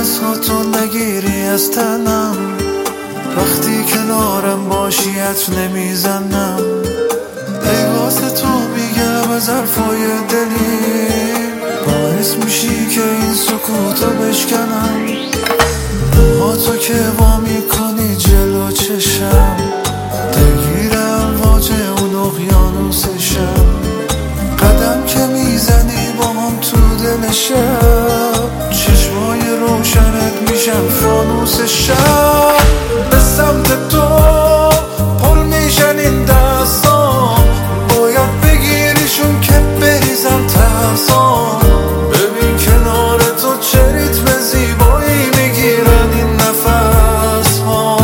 دستاتو نگیری از تنم، وقتی کنارم باشی عطر نمیزنم. ای واسه تو میگم از حرفای دلی، باعث میشی که این سکوتو بشکنم. موهاتو که وا میکنی جلو چشم، دلگیرم واجه اون اقیانوسشم. قدم که میزنی با هم تو دل شب، چشمای روشنت میشم فانوس شب. به سمت تو پل میشن این دستام، باید بگیریشون که بریزم ترسام. ببین کنار تو چه ریتم زیبایی میگیرن این نفس ها.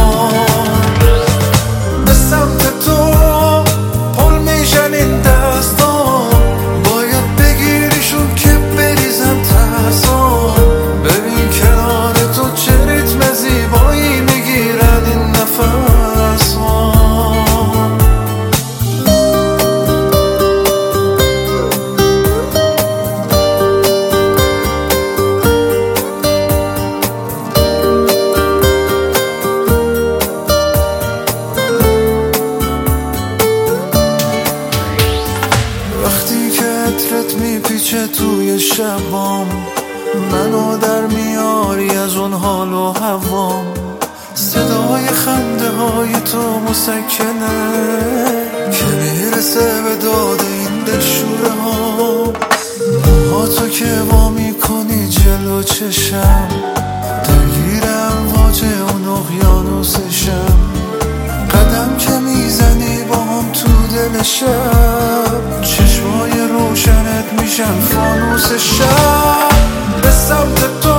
به سمت تو پل میشن این دستام، باید بگیریشون که بریزم ترسام. ببین کنار تو چه ریتم زیبایی میگیرن این نفس ها. وقتی که عطرت میپیچه توی شبام، منو در میاری از اون حال و هوام. صدای خنده های تو مسکنه که میرسه به داد این دلشوره ها. موهاتو که وا میکنی جلو چشم، دلگیرم واجه اون اقیانوسشم. قدم که میزنی با هم تو دل شب، چشمای روشنت میشن فانوس شب. به سمت تو